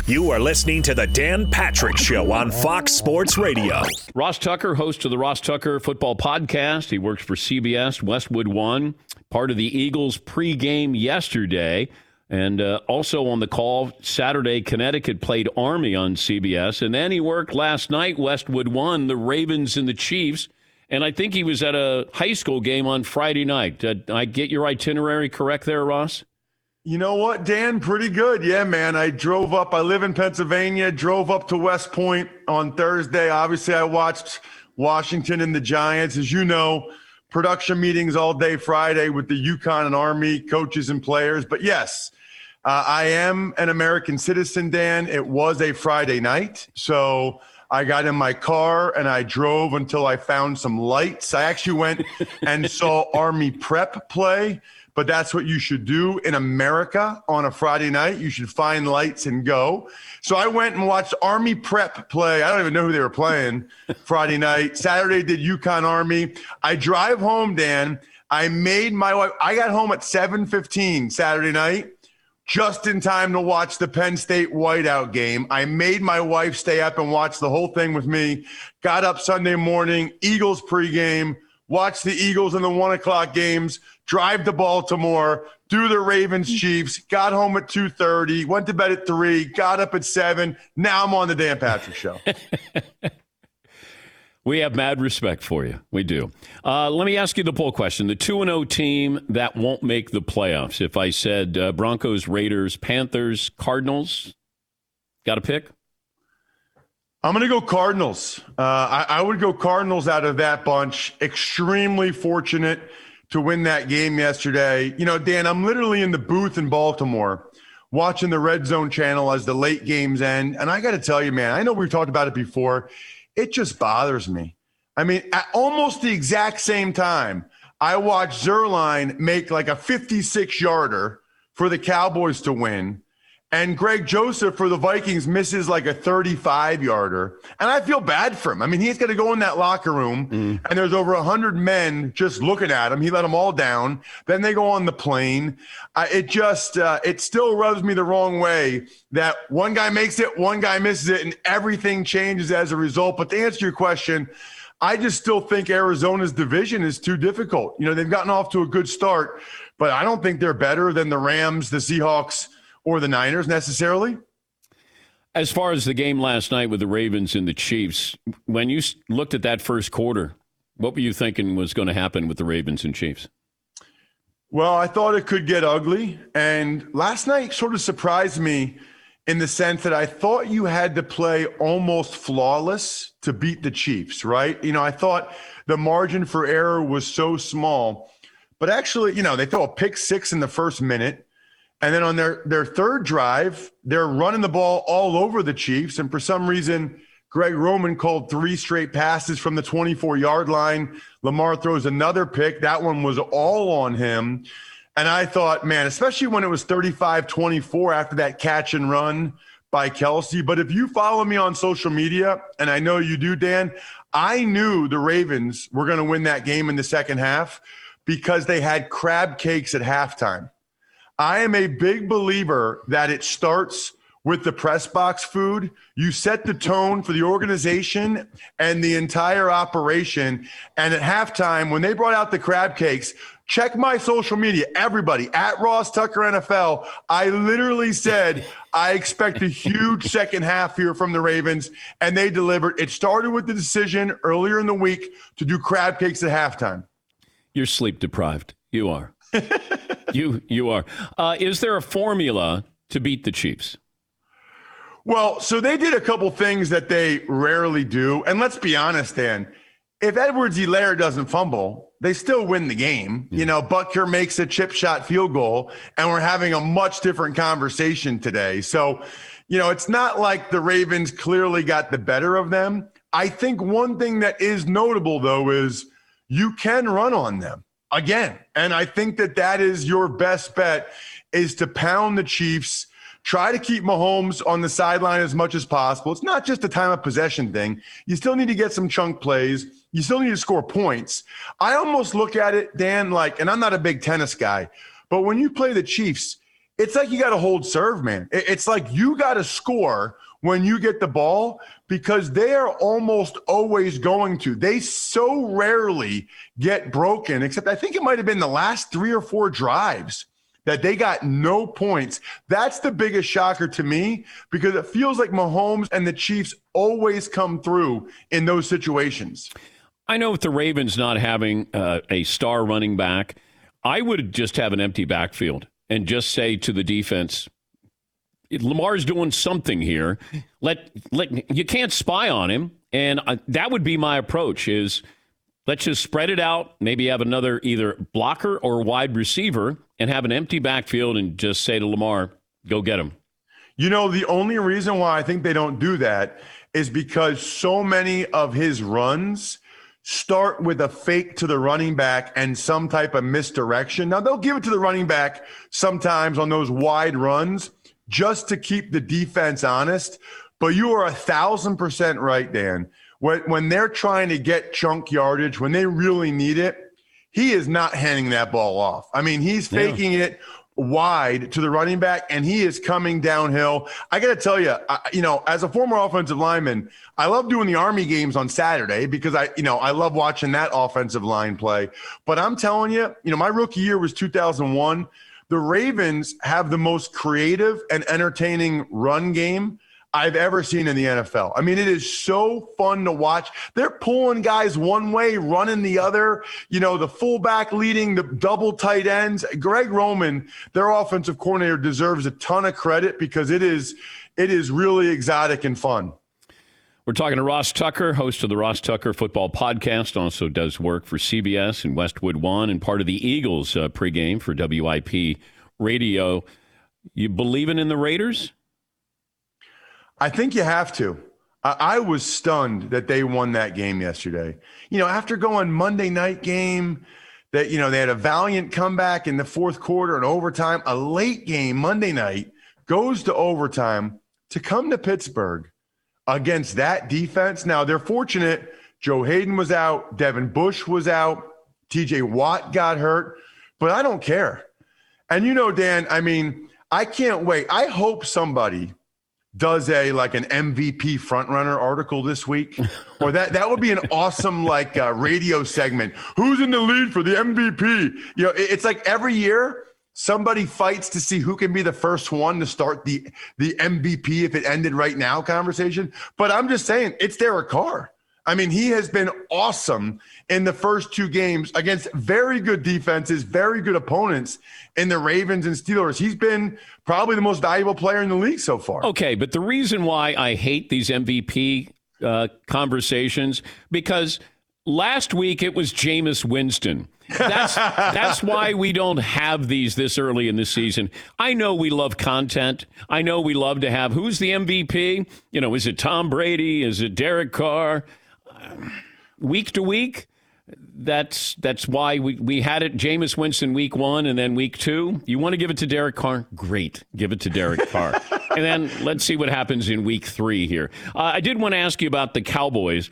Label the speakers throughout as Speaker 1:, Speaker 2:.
Speaker 1: You are listening to the Dan Patrick Show on Fox Sports Radio.
Speaker 2: Ross Tucker, host of the Ross Tucker Football Podcast. He works for CBS, Westwood One, part of the Eagles pregame yesterday. And also on the call Saturday, Connecticut played Army on CBS. And then he worked last night, Westwood One, the Ravens and the Chiefs. And I think he was at a high school game on Friday night. Did I get your itinerary correct there, Ross?
Speaker 3: You know what, Dan? Pretty good. Yeah, man. I drove up. I live in Pennsylvania, drove up to West Point on Thursday. Obviously, I watched Washington and the Giants. As you know, production meetings all day Friday with the UConn and Army coaches and players. But yes, I am an American citizen, Dan. It was a Friday night. So I got in my car and I drove until I found some lights. I actually went and saw Army prep play. But that's what you should do in America on a Friday night. You should find lights and go. So I went and watched Army prep play. I don't even know who they were playing Friday night. Saturday did UConn Army. I drive home, Dan. I made my wife. I got home at 7:15 Saturday night, just in time to watch the Penn State whiteout game. I made my wife stay up and watch the whole thing with me. Got up Sunday morning, Eagles pregame, watch the Eagles in the 1 o'clock games, drive to Baltimore, do the Ravens Chiefs, got home at 2:30, went to bed at 3, got up at 7. Now I'm on the Dan Patrick Show.
Speaker 2: We have mad respect for you. We do. Let me ask you the poll question. The 2-0 team that won't make the playoffs. If I said Broncos, Raiders, Panthers, Cardinals, got a pick?
Speaker 3: I'm going to go Cardinals. I would go Cardinals out of that bunch. Extremely fortunate to win that game yesterday. You know, Dan, I'm literally in the booth in Baltimore watching the Red Zone channel as the late games end. And I got to tell you, man, I know we've talked about it before. It just bothers me. I mean, at almost the exact same time, I watched Zerline make like a 56-yarder for the Cowboys to win. And Greg Joseph for the Vikings misses like a 35-yarder. And I feel bad for him. I mean, he's got to go in that locker room, and there's over 100 men just looking at him. He let them all down. Then they go on the plane. It still rubs me the wrong way that one guy makes it, one guy misses it, and everything changes as a result. But to answer your question, I just still think Arizona's division is too difficult. You know, they've gotten off to a good start, but I don't think they're better than the Rams, the Seahawks, or the Niners necessarily.
Speaker 2: As far as the game last night with the Ravens and the Chiefs, when you looked at that first quarter, what were you thinking was going to happen with the Ravens and Chiefs?
Speaker 3: Well, I thought it could get ugly. And last night sort of surprised me in the sense that I thought you had to play almost flawless to beat the Chiefs, right? You know, I thought the margin for error was so small. But actually, you know, they throw a pick six in the first minute. And then on their third drive, they're running the ball all over the Chiefs. And for some reason, Greg Roman called 3 straight passes from the 24-yard line. Lamar throws another pick. That one was all on him. And I thought, man, especially when it was 35-24 after that catch and run by Kelsey. But if you follow me on social media, and I know you do, Dan, I knew the Ravens were going to win that game in the second half because they had crab cakes at halftime. I am a big believer that it starts with the press box food. You set the tone for the organization and the entire operation. And at halftime, when they brought out the crab cakes, check my social media, everybody, at Ross Tucker NFL. I literally said, I expect a huge second half here from the Ravens, and they delivered. It started with the decision earlier in the week to do crab cakes at halftime.
Speaker 2: You're sleep deprived. You are. You are. Is there a formula to beat the Chiefs?
Speaker 3: Well, so they did a couple things that they rarely do. And let's be honest, Dan, if Edwards-Helaire doesn't fumble, they still win the game. You know, Butker makes a chip shot field goal, and we're having a much different conversation today. So, you know, it's not like the Ravens clearly got the better of them. I think one thing that is notable, though, is you can run on them again. And I think that is your best bet, is to pound the Chiefs, try to keep Mahomes on the sideline as much as possible. It's not just a time of possession thing. You still need to get some chunk plays. You still need to score points. I almost look at it, Dan, like, and I'm not a big tennis guy, but when you play the Chiefs, it's like you got to hold serve, man. It's like you got to score when you get the ball because they are almost always going to. They so rarely get broken, except I think it might have been the last 3 or 4 drives that they got no points. That's the biggest shocker to me because it feels like Mahomes and the Chiefs always come through in those situations.
Speaker 2: I know with the Ravens not having a star running back, I would just have an empty backfield and just say to the defense, Lamar's doing something here. You can't spy on him, and that would be my approach. Is let's just spread it out. Maybe have another either blocker or wide receiver, and have an empty backfield, and just say to Lamar, "Go get him."
Speaker 3: You know, the only reason why I think they don't do that is because so many of his runs start with a fake to the running back and some type of misdirection. Now, they'll give it to the running back sometimes on those wide runs just to keep the defense honest. But you are 1,000% right, Dan. When they're trying to get chunk yardage, when they really need it, he is not handing that ball off. I mean, he's faking it wide to the running back, and he is coming downhill. I got to tell you, as a former offensive lineman, I love doing the Army games on Saturday because I love watching that offensive line play. But I'm telling you, my rookie year was 2001. The Ravens have the most creative and entertaining run game I've ever seen in the NFL. I mean, it is so fun to watch. They're pulling guys one way, running the other, the fullback leading the double tight ends. Greg Roman, their offensive coordinator, deserves a ton of credit because it is really exotic and fun.
Speaker 2: We're talking to Ross Tucker, host of the Ross Tucker Football Podcast, also does work for CBS and Westwood One and part of the Eagles pregame for WIP Radio. You believing in the Raiders?
Speaker 3: I think you have to. I was stunned that they won that game yesterday. After going Monday night game, that they had a valiant comeback in the fourth quarter and overtime, a late game Monday night goes to overtime to come to Pittsburgh against that defense. Now, they're fortunate. Joe Hayden was out. Devin Bush was out. TJ Watt got hurt. But I don't care. And Dan, I mean, I can't wait. I hope somebody does an MVP frontrunner article this week, or that would be an awesome radio segment. Who's in the lead for the MVP? It's like every year somebody fights to see who can be the first one to start the MVP if it ended right now conversation. But I'm just saying, it's Derek Carr. I mean, he has been awesome in the first 2 games against very good defenses, very good opponents in the Ravens and Steelers. He's been probably the most valuable player in the league so far.
Speaker 2: Okay, but the reason why I hate these MVP conversations, because last week it was Jameis Winston. That's why we don't have these this early in the season. I know we love content. I know we love to have who's the MVP? Is it Tom Brady? Is it Derek Carr? Week to week, that's why we had it Jameis Winston week 1 and then week 2. You want to give it to Derek Carr? Great. Give it to Derek Carr. And then let's see what happens in week 3 here. I did want to ask you about the Cowboys.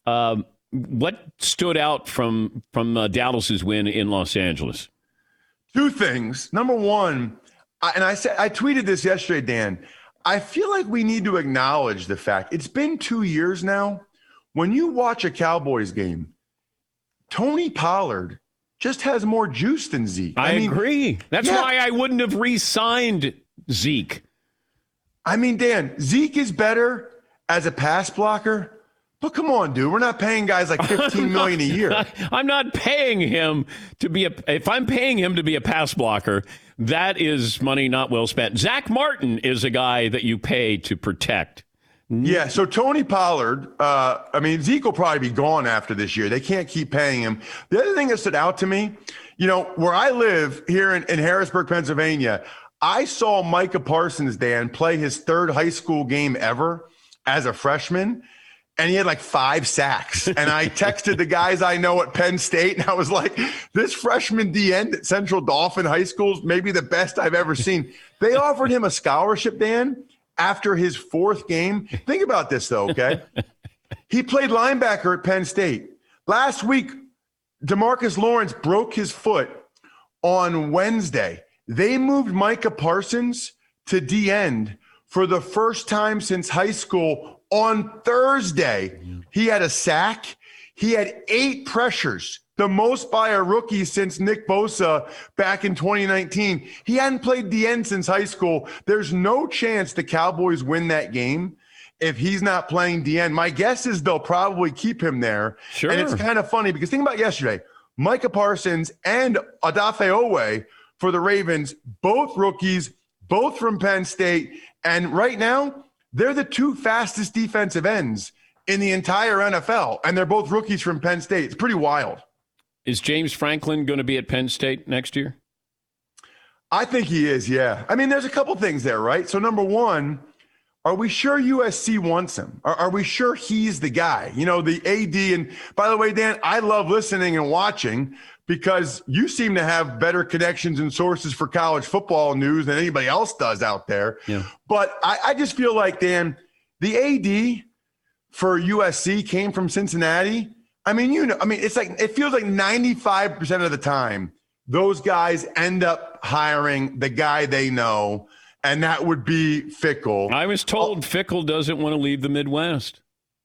Speaker 2: What stood out from Dallas's win in Los Angeles?
Speaker 3: 2 things. Number one, I tweeted this yesterday, Dan. I feel like we need to acknowledge the fact it's been 2 years now. When you watch a Cowboys game, Tony Pollard just has more juice than Zeke.
Speaker 2: I agree. That's why I wouldn't have re-signed Zeke.
Speaker 3: I mean, Dan, Zeke is better as a pass blocker. But come on, dude. We're not paying guys like $15 million a year.
Speaker 2: I'm not paying him to be if I'm paying him to be a pass blocker, that is money not well spent. Zach Martin is a guy that you pay to protect.
Speaker 3: Yeah, so Tony Pollard, Zeke will probably be gone after this year. They can't keep paying him. The other thing that stood out to me, where I live here in Harrisburg, Pennsylvania, I saw Micah Parsons, Dan, play his 3rd high school game ever as a freshman, and he had 5 sacks. And I texted the guys I know at Penn State, and I was like, this freshman D-end at Central Dauphin High School is maybe the best I've ever seen. They offered him a scholarship, Dan, after his 4th game. Think about this, though, okay? He played linebacker at Penn State. Last week, DeMarcus Lawrence broke his foot on Wednesday. They moved Micah Parsons to D-end for the first time since high school on Thursday. He had a sack. He had 8 pressures, the most by a rookie since Nick Bosa back in 2019. He hadn't played D-end since high school. There's no chance the Cowboys win that game if he's not playing D-end. My guess is they'll probably keep him there.
Speaker 2: Sure.
Speaker 3: And it's kind of funny because think about yesterday. Micah Parsons and Odafe Oweh for the Ravens, both rookies, both from Penn State. And right now, they're the 2 fastest defensive ends in the entire NFL. And they're both rookies from Penn State. It's pretty wild.
Speaker 2: Is James Franklin going to be at Penn State next year?
Speaker 3: I think he is, yeah. I mean, there's a couple things there, right? So number one, are we sure USC wants him? Are we sure he's the guy? You know, the AD. And by the way, Dan, I love listening and watching because you seem to have better connections and sources for college football news than anybody else does out there. Yeah. But I just feel like, Dan, the AD for USC came from Cincinnati. I mean, it's like it feels like 95% of the time those guys end up hiring the guy they know. And that would be Fickell.
Speaker 2: I was told Fickell doesn't want to leave the Midwest.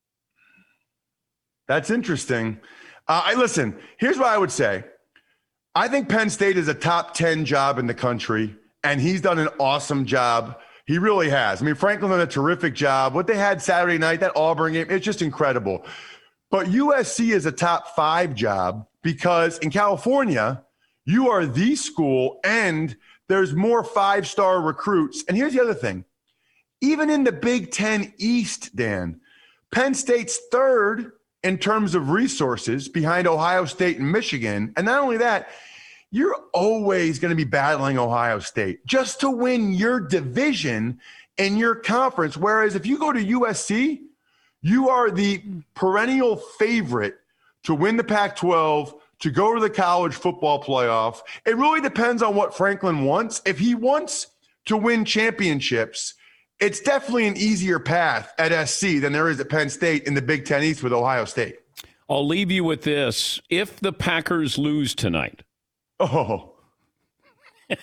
Speaker 3: That's interesting. Listen, here's what I would say. I think Penn State is a top 10 job in the country, and he's done an awesome job. He really has. I mean, Franklin did a terrific job. What they had Saturday night, that Auburn game, it's just incredible. But USC is a top 5 job because in California, you are the school and there's more 5-star recruits. And here's the other thing. Even in the Big Ten East, Dan, Penn State's 3rd in terms of resources behind Ohio State and Michigan. And not only that, you're always going to be battling Ohio State just to win your division in your conference. Whereas if you go to USC, you are the perennial favorite to win the Pac-12, to go to the college football playoff. It really depends on what Franklin wants. If he wants to win championships, it's definitely an easier path at SC than there is at Penn State in the Big Ten East with Ohio State.
Speaker 2: I'll leave you with this. If the Packers lose tonight.
Speaker 3: Oh.
Speaker 2: Do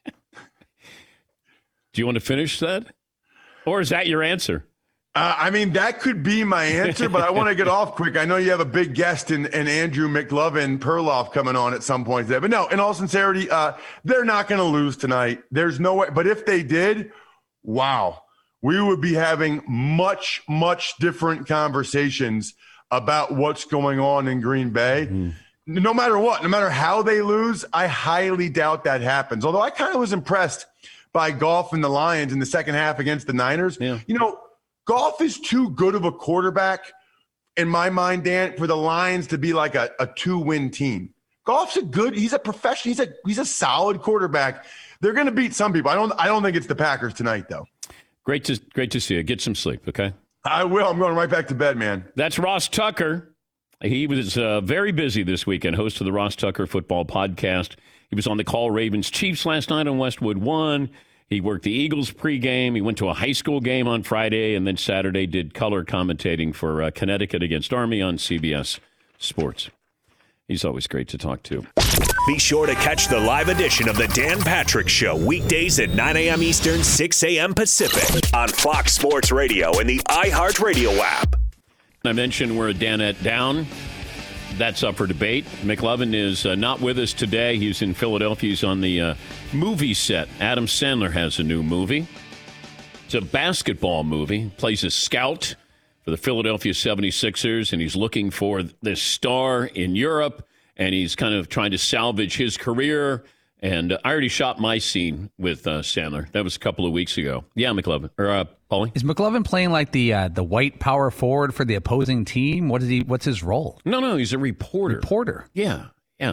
Speaker 2: you want to finish that? Or is that your answer?
Speaker 3: I mean, that could be my answer, but I want to get off quick. I know you have a big guest in Andrew McLovin Perloff coming on at some point today. But no, in all sincerity, they're not going to lose tonight. There's no way. But if they did, wow, we would be having much, much different conversations about what's going on in Green Bay. No matter what, no matter how they lose, I highly doubt that happens. Although I kind of was impressed by Goff and the Lions in the second half against the Niners. Yeah. You know, Goff is too good of a quarterback, in my mind, Dan, for the Lions to be like a 2-win team. Goff's he's a professional. He's a solid quarterback. They're going to beat some people. I don't think it's the Packers tonight, though.
Speaker 2: Great to see you. Get some sleep, okay?
Speaker 3: I will. I'm going right back to bed, man.
Speaker 2: That's Ross Tucker. He was very busy this weekend, host of the Ross Tucker Football Podcast. He was on the call Ravens Chiefs last night on Westwood One. He worked the Eagles pregame. He went to a high school game on Friday, and then Saturday did color commentating for Connecticut against Army on CBS Sports. He's always great to talk to.
Speaker 1: Be sure to catch the live edition of the Dan Patrick Show weekdays at 9 a.m. Eastern, 6 a.m. Pacific on Fox Sports Radio and the iHeartRadio app.
Speaker 2: I mentioned we're a Danette down. That's up for debate. McLovin is not with us today. He's in Philadelphia. He's on the movie set. Adam Sandler has a new movie. It's a basketball movie. Plays a scout for the Philadelphia 76ers, and he's looking for this star in Europe, and he's kind of trying to salvage his career. And I already shot my scene with Sandler. That was a couple of weeks ago. Yeah, McLovin. Or Paulie?
Speaker 4: Is McLovin playing like the white power forward for the opposing team? What's his role?
Speaker 2: No, he's a reporter.
Speaker 4: Reporter?
Speaker 2: Yeah.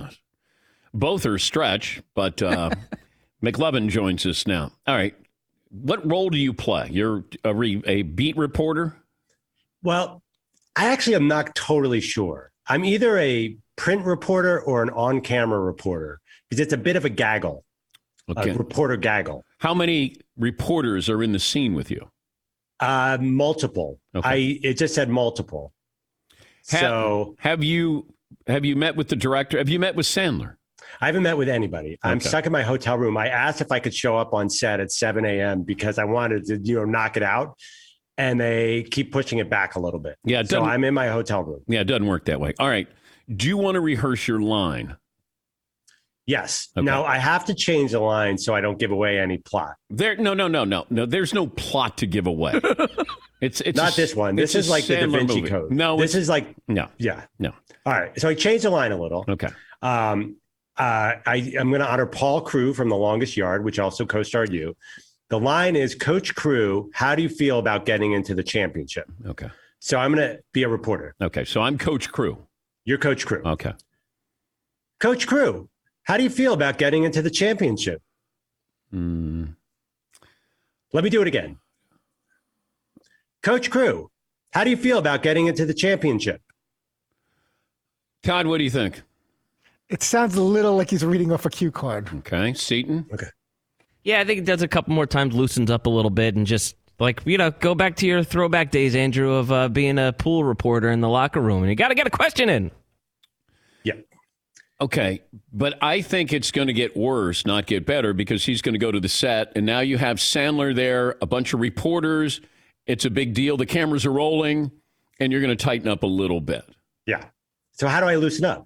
Speaker 2: Both are stretch, but McLovin joins us now. All right. What role do you play? You're a beat reporter?
Speaker 5: Well, I actually am not totally sure. I'm either a print reporter or an on-camera reporter because it's a bit of a gaggle, a reporter gaggle.
Speaker 2: How many reporters are in the scene with you?
Speaker 5: Multiple. Okay. It just said multiple.
Speaker 2: Have you met with the director? Have you met with Sandler?
Speaker 5: I haven't met with anybody. Okay. I'm stuck in my hotel room. I asked if I could show up on set at 7 a.m. because I wanted to, knock it out. And they keep pushing it back a little bit. Yeah, so I'm in my hotel room.
Speaker 2: Yeah, it doesn't work that way. All right. Do you want to rehearse your line?
Speaker 5: Yes. Okay. Now, I have to change the line so I don't give away any plot.
Speaker 2: No. There's no plot to give away. It's
Speaker 5: not this one. This is like the Da Vinci
Speaker 2: movie.
Speaker 5: Code.
Speaker 2: No,
Speaker 5: this is like
Speaker 2: no.
Speaker 5: Yeah.
Speaker 2: No.
Speaker 5: All right. So I changed the line a little.
Speaker 2: Okay.
Speaker 5: I'm going to honor Paul Crewe from The Longest Yard, which also co-starred you. The line is, Coach Crewe, how do you feel about getting into the championship?
Speaker 2: Okay.
Speaker 5: So I'm going to be a reporter.
Speaker 2: Okay. So I'm Coach Crewe.
Speaker 5: You're Coach Crewe.
Speaker 2: Okay.
Speaker 5: Coach Crewe, how do you feel about getting into the championship? Let me do it again. Coach Crewe, how do you feel about getting into the championship?
Speaker 2: Todd, what do you think?
Speaker 6: It sounds a little like he's reading off a cue card.
Speaker 2: Okay. Seton?
Speaker 5: Okay.
Speaker 7: Yeah, I think it does a couple more times, loosens up a little bit, and just go back to your throwback days, Andrew, of being a pool reporter in the locker room, and you got to get a question in.
Speaker 5: Yeah.
Speaker 2: Okay, but I think it's going to get worse, not get better, because he's going to go to the set, and now you have Sandler there, a bunch of reporters. It's a big deal. The cameras are rolling, and you're going to tighten up a little bit.
Speaker 5: Yeah. So how do I loosen up?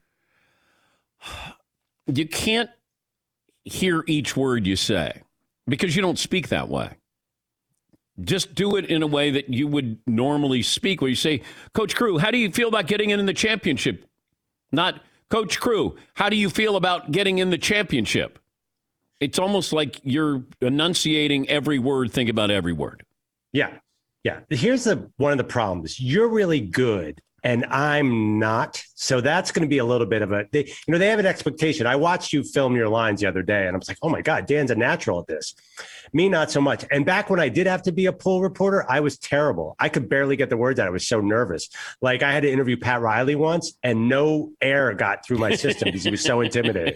Speaker 2: You can't hear each word you say because you don't speak that way. Just do it in a way that you would normally speak, where you say, Coach Crewe, how do you feel about getting in the championship? Not, Coach Crewe, how do you feel about getting in the championship? It's almost like you're enunciating every word, think about every word.
Speaker 5: Yeah. Yeah. Here's one of the problems. You're really good and I'm not. So that's going to be a little bit of they have an expectation. I watched you film your lines the other day and I was like, oh my God, Dan's a natural at this. Me, not so much. And back when I did have to be a pool reporter, I was terrible. I could barely get the words out. I was so nervous. Like I had to interview Pat Riley once and no air got through my system because he was so intimidating.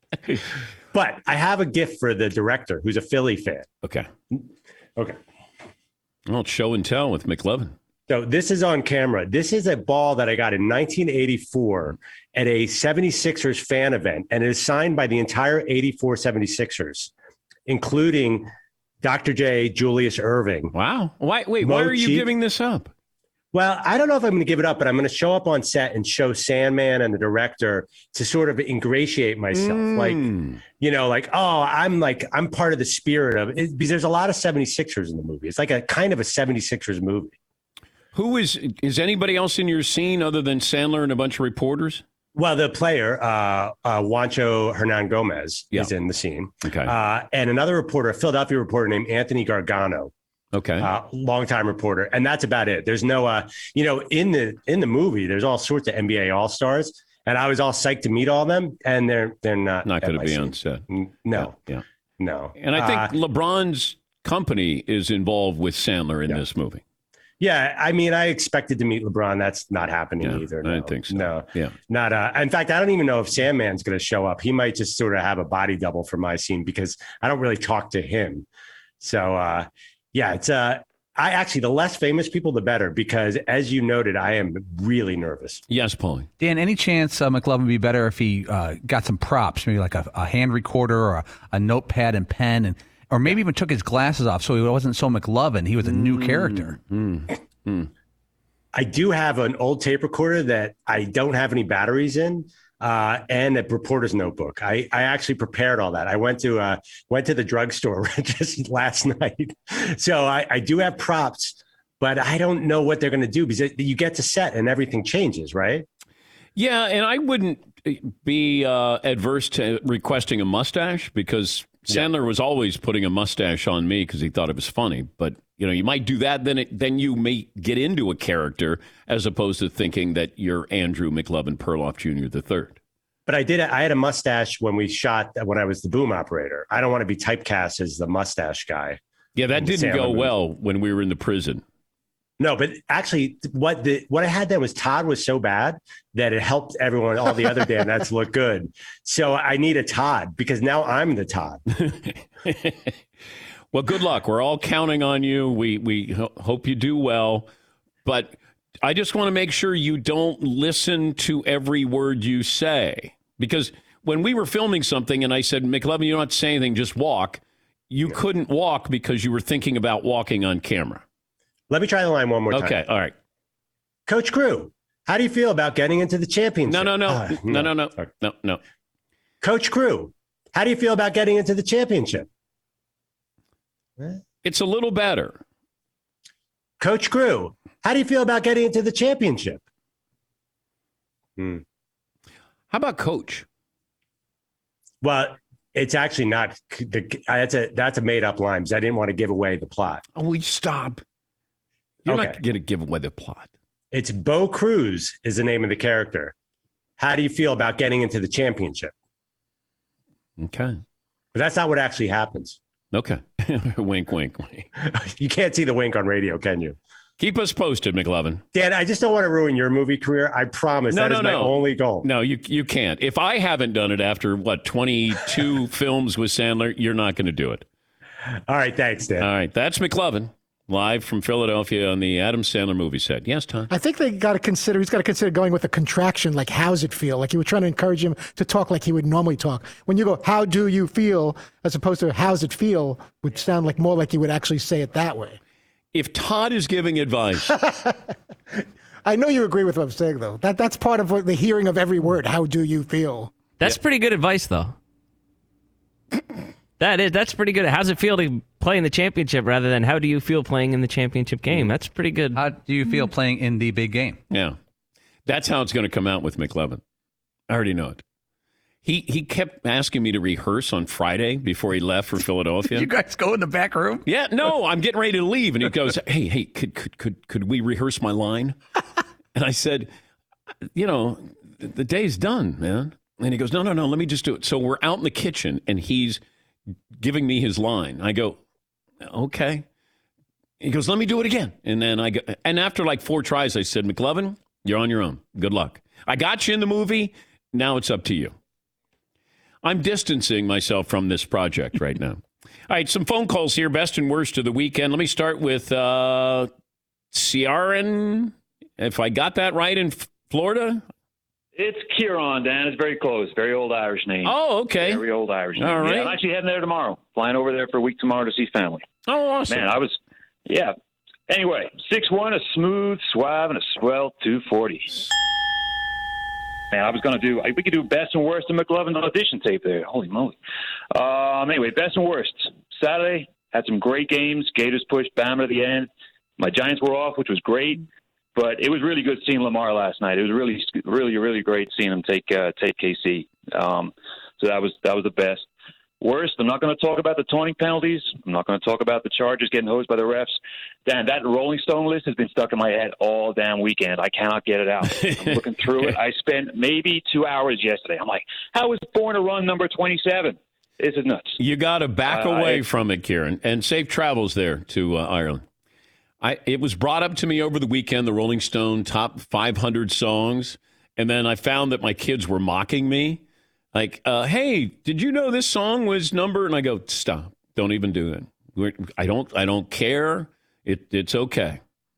Speaker 5: But I have a gift for the director who's a Philly fan.
Speaker 2: Okay.
Speaker 5: Well,
Speaker 2: it's show and tell with McLovin.
Speaker 5: So this is on camera. This is a ball that I got in 1984 at a 76ers fan event, and it is signed by the entire 84 76ers, including Dr. J, Julius Erving.
Speaker 2: Wow. Why are you giving this up?
Speaker 5: Well, I don't know if I'm going to give it up, but I'm going to show up on set and show Sandman and the director to sort of ingratiate myself. I'm part of the spirit of it, because there's a lot of 76ers in the movie. It's like a kind of a 76ers movie.
Speaker 2: Who is anybody else in your scene other than Sandler and a bunch of reporters?
Speaker 5: Well, the player, Juancho Hernan Gomez, is in the scene.
Speaker 2: Okay.
Speaker 5: And another reporter, a Philadelphia reporter named Anthony Gargano.
Speaker 2: Okay.
Speaker 5: Longtime reporter. And that's about it. There's no, in the movie, there's all sorts of NBA All-Stars. And I was all psyched to meet all of them. And they're not
Speaker 2: going to be on set.
Speaker 5: No.
Speaker 2: Yeah.
Speaker 5: No.
Speaker 2: And I think LeBron's company is involved with Sandler in this movie.
Speaker 5: Yeah, I mean, I expected to meet LeBron. That's not happening either. No.
Speaker 2: I didn't think so.
Speaker 5: No,
Speaker 2: yeah,
Speaker 5: not. In fact, I don't even know if Sandman's going to show up. He might just sort of have a body double for my scene because I don't really talk to him. So, it's. I actually, the less famous people, the better, because as you noted, I am really nervous.
Speaker 2: Yes, Paulie.
Speaker 4: Dan, any chance McLovin would be better if he got some props, maybe like a hand recorder or a notepad and pen or maybe even took his glasses off so he wasn't so McLovin. He was a new character.
Speaker 5: I do have an old tape recorder that I don't have any batteries in, and a reporter's notebook. I actually prepared all that. I went to the drugstore just last night. So I do have props, but I don't know what they're going to do because you get to set and everything changes, right?
Speaker 2: Yeah, and I wouldn't be adverse to requesting a mustache because Sandler was always putting a mustache on me because he thought it was funny. But, you might do that, then you may get into a character as opposed to thinking that you're Andrew McLovin Perloff Jr. III.
Speaker 5: But I had a mustache when we shot when I was the boom operator. I don't want to be typecast as the mustache guy.
Speaker 2: Yeah, that didn't go well when we were in the prison.
Speaker 5: No, but actually what I had then was Todd was so bad that it helped everyone, all the other Danettes look good. So I need a Todd because now I'm the Todd.
Speaker 2: Well, good luck. We're all counting on you. We hope you do well. But I just want to make sure you don't listen to every word you say because when we were filming something and I said, McLovin, you don't have to say anything, just walk. You couldn't walk because you were thinking about walking on camera.
Speaker 5: Let me try the line one more time.
Speaker 2: Okay, all right.
Speaker 5: Coach Crew, how do you feel about getting into the championship?
Speaker 2: No.
Speaker 5: Coach Crew, how do you feel about getting into the championship?
Speaker 2: It's a little better.
Speaker 5: Coach Crew, how do you feel about getting into the championship?
Speaker 2: How about Coach?
Speaker 5: Well, it's actually not. That's a made up line because I didn't want to give away the plot.
Speaker 2: Oh, will you stop? You're not going to give away the plot.
Speaker 5: It's Bo Cruz is the name of the character. How do you feel about getting into the championship?
Speaker 2: Okay.
Speaker 5: But that's not what actually happens.
Speaker 2: Okay. Wink, wink, wink.
Speaker 5: You can't see the wink on radio, can you?
Speaker 2: Keep us posted, McLovin.
Speaker 5: Dan, I just don't want to ruin your movie career. I promise that is my only goal.
Speaker 2: No, you can't. If I haven't done it after, 22 films with Sandler, you're not going to do it.
Speaker 5: All right, thanks, Dan.
Speaker 2: All right, that's McLovin, live from Philadelphia on the Adam Sandler movie set. Yes, Tom?
Speaker 6: I think he's got to consider going with a contraction, like how's it feel? Like you were trying to encourage him to talk like he would normally talk. When you go, how do you feel, as opposed to how's it feel, would sound like more like he would actually say it that way.
Speaker 2: If Todd is giving advice.
Speaker 6: I know you agree with what I'm saying, though. That's part of the hearing of every word. How do you feel?
Speaker 7: That's pretty good advice, though. That's pretty good. How's it feel to play in the championship rather than how do you feel playing in the championship game? That's pretty good.
Speaker 4: How do you feel playing in the big game?
Speaker 2: Yeah. That's how it's going to come out with McLovin. I already know it. He kept asking me to rehearse on Friday before he left for Philadelphia.
Speaker 4: You guys go in the back room?
Speaker 2: Yeah, no, I'm getting ready to leave. And he goes, hey, could we rehearse my line? And I said, the day's done, man. And he goes, no, let me just do it. So we're out in the kitchen, and he's giving me his line. I go, okay. He goes, let me do it again. And then I go, and after like 4 tries, I said, McLovin, you're on your own. Good luck. I got you in the movie. Now it's up to you. I'm distancing myself from this project right now. All right, some phone calls here, best and worst of the weekend. Let me start with Ciaran, if I got that right, in Florida.
Speaker 8: It's Kieran, Dan. It's very close. Very old Irish name.
Speaker 2: Oh, okay.
Speaker 8: Very old Irish name.
Speaker 2: All right.
Speaker 8: Yeah, I'm actually heading there tomorrow. Flying over there for a week tomorrow to see family.
Speaker 2: Oh, awesome.
Speaker 8: Man, Anyway, 6'1", a smooth, suave, and a swell 240. Man, we could do best and worst of McLovin's audition tape there. Holy moly. Anyway, best and worst. Saturday, had some great games. Gators pushed Bama to the end. My Giants were off, which was great. But it was really good seeing Lamar last night. It was really, really, really great seeing him take KC. So that was the best. Worst, I'm not going to talk about the taunting penalties. I'm not going to talk about the Chargers getting hosed by the refs. Dan, that Rolling Stone list has been stuck in my head all damn weekend. I cannot get it out. I'm looking through it. I spent maybe 2 hours yesterday. I'm like, how is Born to Run number 27? This is nuts.
Speaker 2: You got to back away from it, Kieran, and safe travels there to Ireland. It was brought up to me over the weekend, the Rolling Stone top 500 songs, and then I found that my kids were mocking me. Like, hey, did you know this song was number? And I go, stop. Don't even do it. I don't care. It's okay.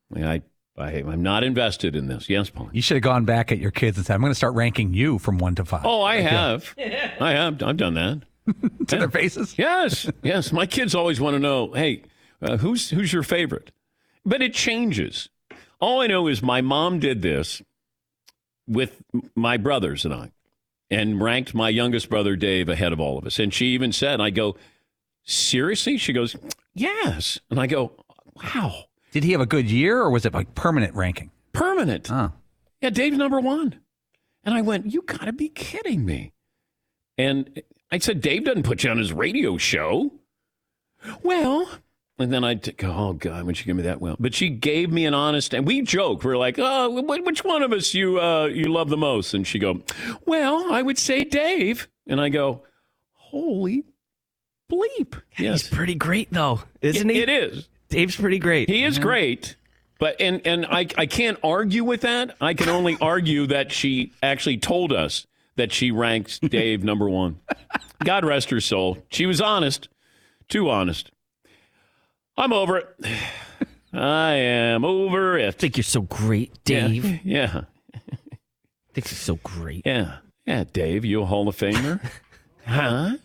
Speaker 2: I'm not invested in this. Yes, Paul.
Speaker 4: You should have gone back at your kids and said, I'm going to start ranking you from 1 to 5.
Speaker 2: Oh, I have. I have. I've done that.
Speaker 4: To their faces?
Speaker 2: Yes. My kids always want to know, hey, who's your favorite? But it changes. All I know is my mom did this with my brothers and I, and ranked my youngest brother, Dave, ahead of all of us. And she even said, I go, seriously? She goes, yes. And I go, wow.
Speaker 4: Did he have a good year, or was it like permanent ranking?
Speaker 2: Permanent.
Speaker 4: Oh.
Speaker 2: Yeah, Dave's number 1. And I went, you got to be kidding me. And I said, Dave doesn't put you on his radio show. Well, and then I'd go, oh, God, would she give me that? Well, but she gave me an honest, and we joked. We're like, oh, which one of us you love the most? And she go, well, I would say Dave. And I go, holy bleep. Yes.
Speaker 7: He's pretty great, though, isn't he?
Speaker 2: It is.
Speaker 7: Dave's pretty great.
Speaker 2: He is great. But and I can't argue with that. I can only argue that she actually told us that she ranks Dave number 1. God rest her soul. She was honest. Too honest. I'm over it. I am over it.
Speaker 7: I think you're so great, Dave.
Speaker 2: Yeah.
Speaker 7: I think you're so great.
Speaker 2: Yeah. Yeah, Dave, you a Hall of Famer? Huh?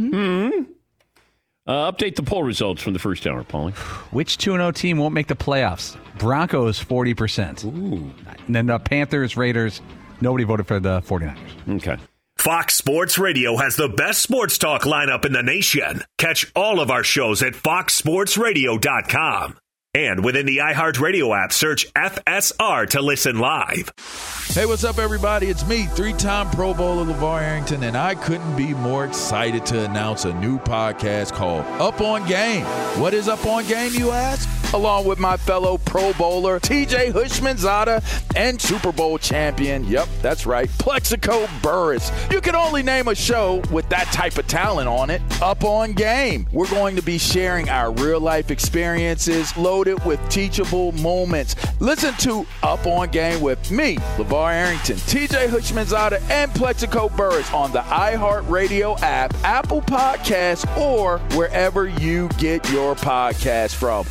Speaker 2: Update the poll results from the first hour, Paulie.
Speaker 4: Which 2-0 team won't make the playoffs? Broncos, 40%.
Speaker 2: Ooh.
Speaker 4: And then the Panthers, Raiders, nobody voted for the 49ers.
Speaker 2: Okay.
Speaker 1: Fox Sports Radio has the best sports talk lineup in the nation. Catch all of our shows at foxsportsradio.com. And within the iHeartRadio app, search FSR to listen live.
Speaker 9: Hey, what's up, everybody? It's me, 3-time Pro Bowler LeVar Arrington, and I couldn't be more excited to announce a new podcast called Up On Game. What is Up On Game, you ask? Along with my fellow Pro Bowler, TJ Houshmandzadeh, and Super Bowl champion, yep, that's right, Plexico Burress. You can only name a show with that type of talent on it. Up On Game. We're going to be sharing our real-life experiences loaded with teachable moments. Listen to Up On Game with me, LeVar Arrington, TJ Houshmandzadeh, and Plexico Burress on the iHeartRadio app, Apple Podcasts, or wherever you get your podcasts from.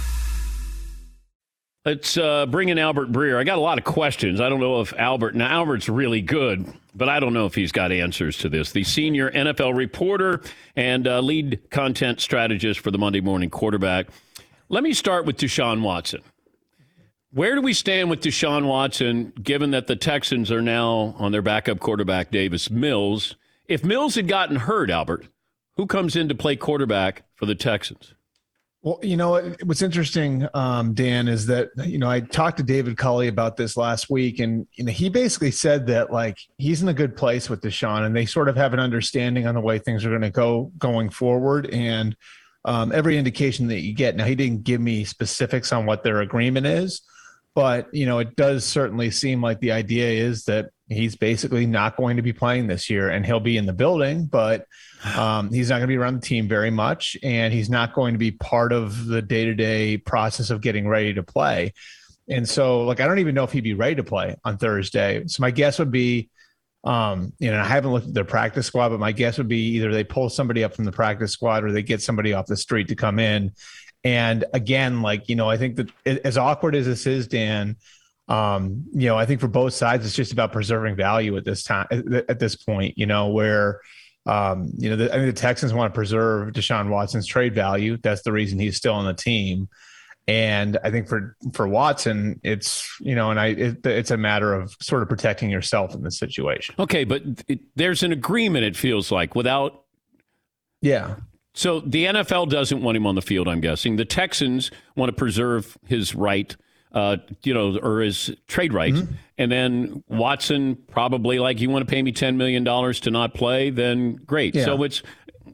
Speaker 2: Let's bring in Albert Breer. I got a lot of questions. I don't know if Albert's really good, but I don't know if he's got answers to this. The senior NFL reporter and lead content strategist for the Monday Morning Quarterback. Let me start with Deshaun Watson. Where do we stand with Deshaun Watson, given that the Texans are now on their backup quarterback, Davis Mills? If Mills had gotten hurt, Albert, who comes in to play quarterback for the Texans?
Speaker 10: Well, you know, what's interesting, Dan, is that, you know, I talked to David Culley about this last week, and you know, he basically said that, like, he's in a good place with Deshaun, and they sort of have an understanding on the way things are going to go going forward. And every indication that you get, now he didn't give me specifics on what their agreement is, but, you know, it does certainly seem like the idea is that he's basically not going to be playing this year, and he'll be in the building, but he's not going to be around the team very much, and he's not going to be part of the day-to-day process of getting ready to play. And so, like, I don't even know if he'd be ready to play on Thursday. So my guess would be, you know, I haven't looked at their practice squad, but my guess would be either they pull somebody up from the practice squad or they get somebody off the street to come in. And again, like, you know, I think that as awkward as this is, Dan, you know, I think for both sides, it's just about preserving value at this time, at this point, you know, where, you know, I think the Texans want to preserve Deshaun Watson's trade value. That's the reason he's still on the team. And I think for Watson, it's, you know, it's a matter of sort of protecting yourself in this situation.
Speaker 2: Okay, but there's an agreement, it feels like, without.
Speaker 10: Yeah.
Speaker 2: So the NFL doesn't want him on the field, I'm guessing. The Texans want to preserve his right, you know, or his trade rights. Mm-hmm. And then Watson probably, like, you want to pay me $10 million to not play, then great. Yeah. So it's,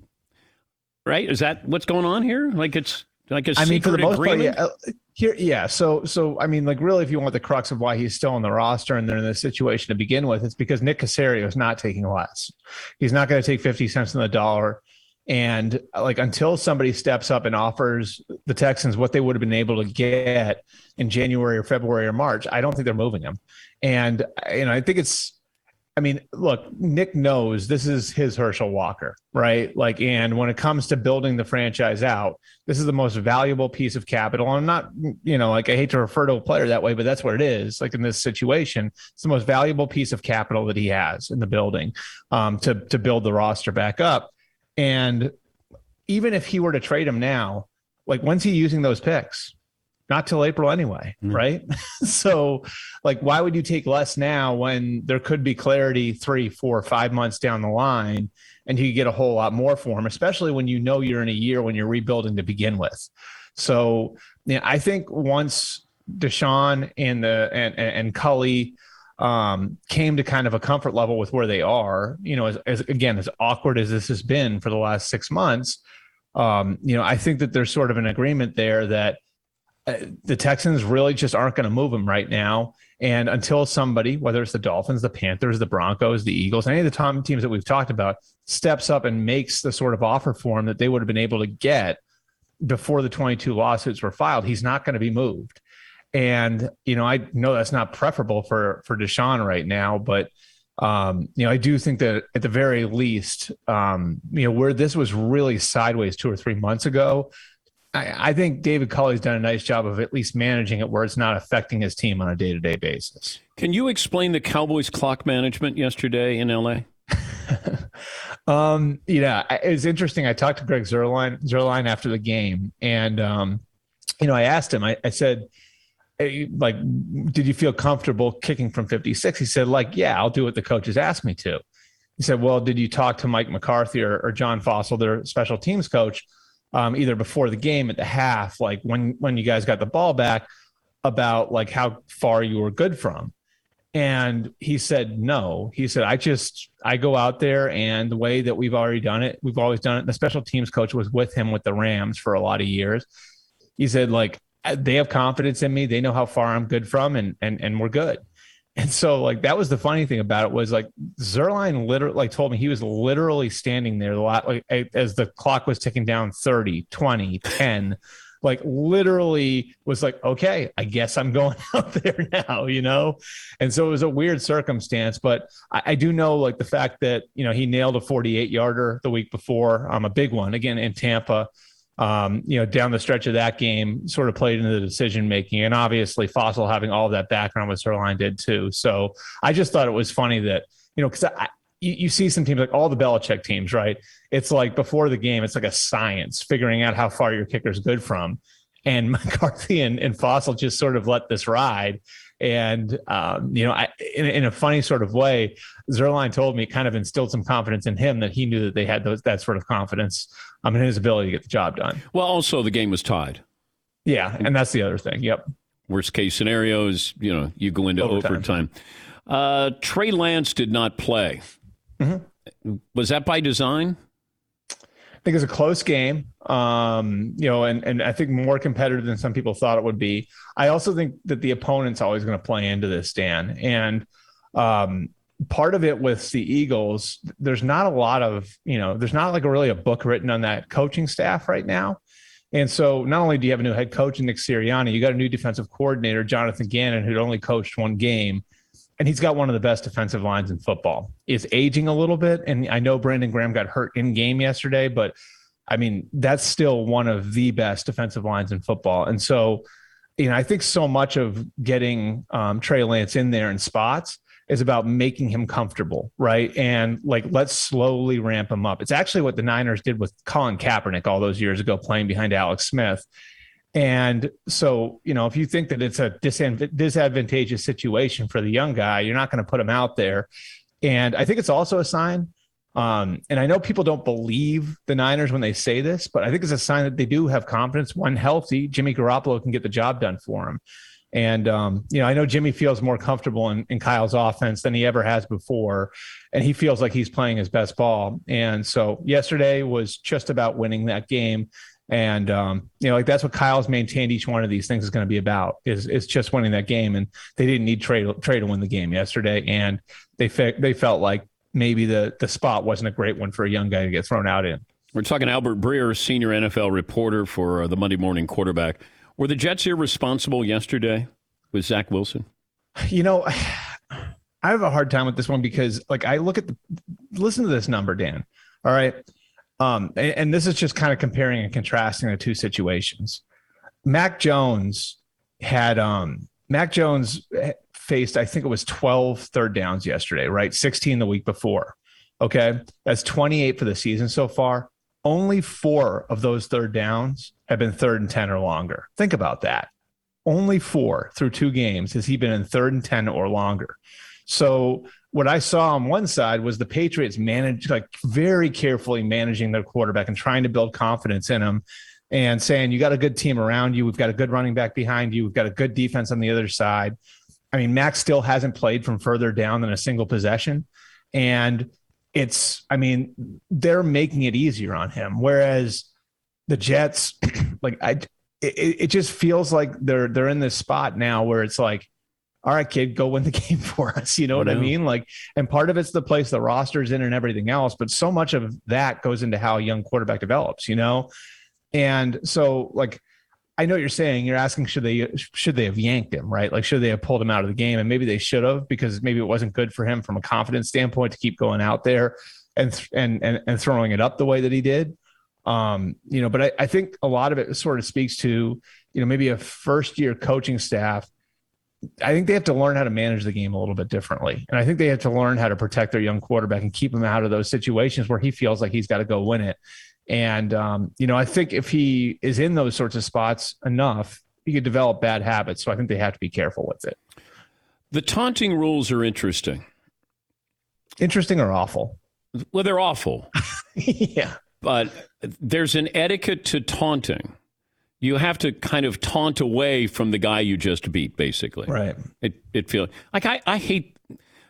Speaker 2: right? Is that what's going on here? Like, it's like a secret agreement?
Speaker 10: So I mean, like, really, if you want the crux of why he's still on the roster and they're in this situation to begin with, it's because Nick Caserio is not taking less. He's not going to take 50 cents on the dollar. And, like, until somebody steps up and offers the Texans what they would have been able to get in January or February or March, I don't think they're moving him. And, you know, I think I mean, look, Nick knows this is his Herschel Walker, right? Like, and when it comes to building the franchise out, this is the most valuable piece of capital. I'm not, you know, like, I hate to refer to a player that way, but that's what it is. Like, in this situation, it's the most valuable piece of capital that he has in the building to build the roster back up. And even if he were to trade him now, like, when's he using those picks? Not till April anyway, right? So, like, why would you take less now when there could be clarity 3, 4, 5 months down the line, and you get a whole lot more for him, especially when you know you're in a year when you're rebuilding to begin with. So, you know, I think once Deshaun and Culley came to kind of a comfort level with where they are, you know, as awkward as this has been for the last 6 months, you know, I think that there's sort of an agreement there that the Texans really just aren't going to move him right now. And until somebody, whether it's the Dolphins, the Panthers, the Broncos, the Eagles, any of the top teams that we've talked about, steps up and makes the sort of offer for him that they would have been able to get before the 22 lawsuits were filed, he's not going to be moved. And, you know, I know that's not preferable for Deshaun right now, but, you know, I do think that at the very least, you know, where this was really sideways 2 or 3 months ago, I think David Culley's done a nice job of at least managing it where it's not affecting his team on a day-to-day basis.
Speaker 2: Can you explain the Cowboys clock management yesterday in L.A.?
Speaker 10: It's interesting. I talked to Greg Zuerlein after the game, and I asked him. I said, hey, like, did you feel comfortable kicking from 56? He said, like, yeah, I'll do what the coaches asked me to. He said, well, did you talk to Mike McCarthy or John Fossil, their special teams coach, either before the game at the half, like when you guys got the ball back, about like how far you were good from? And he said, no. He said, I go out there, and the way that we've always done it. The special teams coach was with him with the Rams for a lot of years. He said, like, they have confidence in me. They know how far I'm good from, and we're good. And so, like, that was the funny thing about it, was like Zuerlein literally like told me he was literally standing there as the clock was ticking down 30, 20, 10, like literally was like, okay, I guess I'm going out there now, And so it was a weird circumstance, but I do know, like, the fact that, he nailed a 48-yarder the week before, a big one again in Tampa. Down the stretch of that game sort of played into the decision making, and obviously Fossil having all of that background with Zuerlein did too. So I just thought it was funny that, because you see some teams, like all the Belichick teams, right? It's like before the game, it's like a science figuring out how far your kicker's good from. And McCarthy and Fossil just sort of let this ride. And, in a funny sort of way, Zuerlein told me it kind of instilled some confidence in him, that he knew that they had that sort of confidence in his ability to get the job done.
Speaker 2: Well, also the game was tied.
Speaker 10: Yeah, and that's the other thing. Yep.
Speaker 2: Worst case scenario is, you go into overtime. Trey Lance did not play. Mm-hmm. Was that by design?
Speaker 10: I think it's a close game, and I think more competitive than some people thought it would be. I also think that the opponent's always going to play into this, Dan. And part of it with the Eagles, there's not a lot of, there's not like really a book written on that coaching staff right now. And so not only do you have a new head coach in Nick Sirianni, you got a new defensive coordinator, Jonathan Gannon, who'd only coached one game. And he's got one of the best defensive lines in football. It's aging a little bit. And I know Brandon Graham got hurt in game yesterday, but I mean, that's still one of the best defensive lines in football. And so, I think so much of getting Trey Lance in there in spots is about making him comfortable, right? And like, let's slowly ramp him up. It's actually what the Niners did with Colin Kaepernick all those years ago, playing behind Alex Smith. And so, if you think that it's a disadvantageous situation for the young guy, you're not going to put him out there. And I think it's also a sign. And I know people don't believe the Niners when they say this, but I think it's a sign that they do have confidence. When healthy, Jimmy Garoppolo can get the job done for him. And, I know Jimmy feels more comfortable in Kyle's offense than he ever has before. And he feels like he's playing his best ball. And so yesterday was just about winning that game. And, that's what Kyle's maintained each one of these things is going to be about, is just winning that game. And they didn't need Trey to win the game yesterday. And they felt like maybe the spot wasn't a great one for a young guy to get thrown out in.
Speaker 2: We're talking Albert Breer, senior NFL reporter for the Monday Morning Quarterback. Were the Jets irresponsible yesterday with Zach Wilson?
Speaker 10: I have a hard time with this one because, like, I look at listen to this number, Dan. All right. And this is just kind of comparing and contrasting the two situations. Mac Jones faced, I think it was 12 third downs yesterday, right? 16 the week before. Okay. That's 28 for the season so far. Only 4 of those third downs have been 3rd and 10 or longer. Think about that. Only 4 through 2 games has he been in 3rd and 10 or longer. So what I saw on one side was the Patriots very carefully managing their quarterback and trying to build confidence in him and saying, you got a good team around you. We've got a good running back behind you. We've got a good defense on the other side. I mean, Max still hasn't played from further down than a single possession. And they're making it easier on him. Whereas the Jets, it just feels like they're in this spot now where it's like, all right, kid, go win the game for us. You know what I mean? Like, and part of it's the place the roster's in and everything else, but so much of that goes into how a young quarterback develops, And so, like, I know what you're saying. You're asking, should they have yanked him, right? Like, should they have pulled him out of the game? And maybe they should have, because maybe it wasn't good for him from a confidence standpoint to keep going out there and throwing it up the way that he did. But I think a lot of it sort of speaks to, maybe a first-year coaching staff I think they have to learn how to manage the game a little bit differently. And I think they have to learn how to protect their young quarterback and keep him out of those situations where he feels like he's got to go win it. And, I think if he is in those sorts of spots enough, he could develop bad habits. So I think they have to be careful with it.
Speaker 2: The taunting rules are interesting.
Speaker 10: Interesting or awful?
Speaker 2: Well, they're awful.
Speaker 10: Yeah.
Speaker 2: But there's an etiquette to taunting. You have to kind of taunt away from the guy you just beat, basically.
Speaker 10: Right.
Speaker 2: It feels like I hate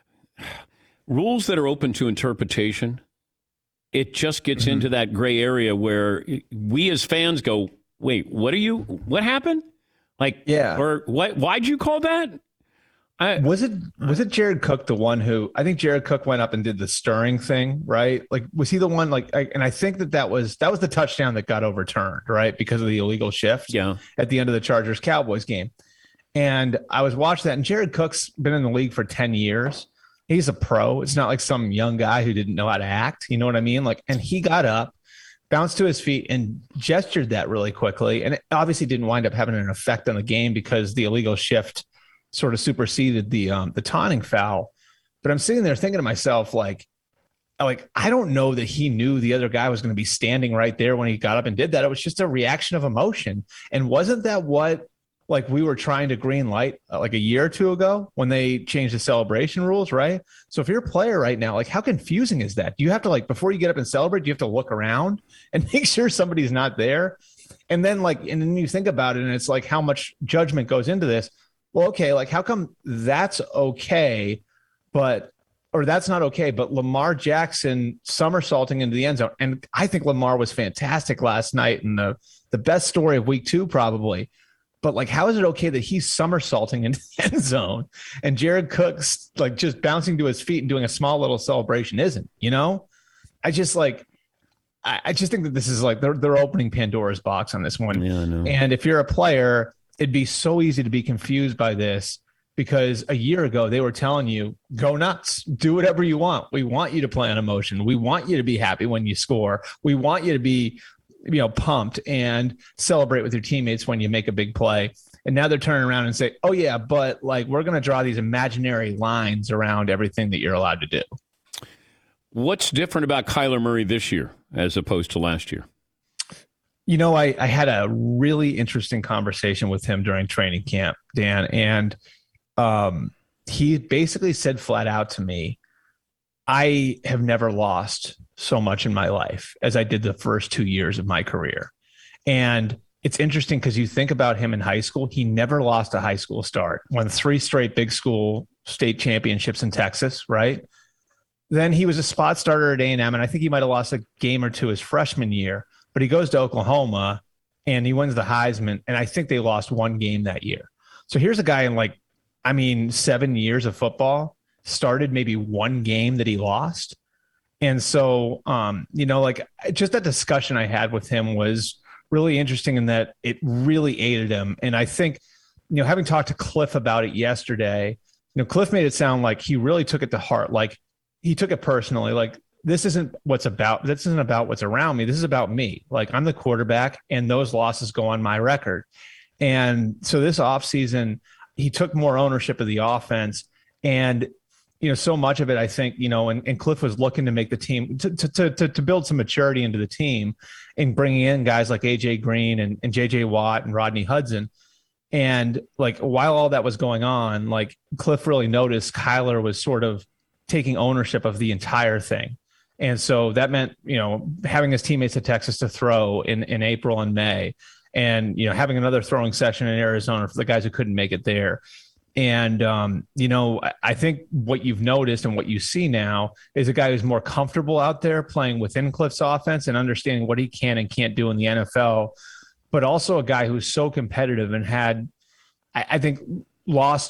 Speaker 2: rules that are open to interpretation. It just gets into that gray area where we as fans go, wait, what happened? Like,
Speaker 10: yeah.
Speaker 2: Or what? Why'd you call that?
Speaker 10: Was it Jared Cook, the one who, I think Jared Cook went up and did the stirring thing, right? Like, was he the one, and I think that was the touchdown that got overturned, right? Because of the illegal shift at the end of the Chargers-Cowboys game. And I was watching that, and Jared Cook's been in the league for 10 years. He's a pro. It's not like some young guy who didn't know how to act. You know what I mean? Like, and he got up, bounced to his feet, and gestured that really quickly. And it obviously didn't wind up having an effect on the game because the illegal shift sort of superseded the taunting foul. But I'm sitting there thinking to myself, like I don't know that he knew the other guy was going to be standing right there when he got up and did that. It was just a reaction of emotion. And wasn't that what we were trying to green light like a year or two ago when they changed the celebration rules, right? So if you're a player right now, like, how confusing is that? Do you have to, before you get up and celebrate, do you have to look around and make sure somebody's not there? And then and then you think about it, and it's like how much judgment goes into this. Well, okay, how come that's okay, or that's not okay, but Lamar Jackson somersaulting into the end zone? And I think Lamar was fantastic last night and the best story of week 2 probably. But how is it okay that he's somersaulting into the end zone and Jared Cook's just bouncing to his feet and doing a small little celebration isn't, I just I just think that this is they're opening Pandora's box on this one.
Speaker 2: Yeah, I know.
Speaker 10: And if you're a player, it'd be so easy to be confused by this because a year ago they were telling you, go nuts, do whatever you want. We want you to play on emotion. We want you to be happy when you score. We want you to be, pumped and celebrate with your teammates when you make a big play. And now they're turning around and say, oh yeah, but we're going to draw these imaginary lines around everything that you're allowed to do.
Speaker 2: What's different about Kyler Murray this year as opposed to last year?
Speaker 10: I had a really interesting conversation with him during training camp, Dan, and he basically said flat out to me, I have never lost so much in my life as I did the first 2 years of my career. And it's interesting because you think about him in high school, he never lost a high school start, won 3 straight big school state championships in Texas, right? Then he was a spot starter at A&M, and I think he might have lost a game or two his freshman year. But he goes to Oklahoma and he wins the Heisman. And I think they lost 1 game that year. So here's a guy in 7 years of football, started maybe 1 game that he lost. And so, just that discussion I had with him was really interesting in that it really aided him. And I think, having talked to Cliff about it yesterday, Cliff made it sound like he really took it to heart. He took it personally, this isn't about what's around me. This is about me. I'm the quarterback and those losses go on my record. And so this offseason, he took more ownership of the offense. And, so much of it, I think, and Cliff was looking to make the team to build some maturity into the team and bringing in guys like AJ Green and JJ Watt and Rodney Hudson. And while all that was going on, Cliff really noticed Kyler was sort of taking ownership of the entire thing. And so that meant, having his teammates at Texas to throw in April and May and, having another throwing session in Arizona for the guys who couldn't make it there. And, I think what you've noticed and what you see now is a guy who's more comfortable out there playing within Cliff's offense and understanding what he can and can't do in the NFL, but also a guy who's so competitive and had, I think, lost,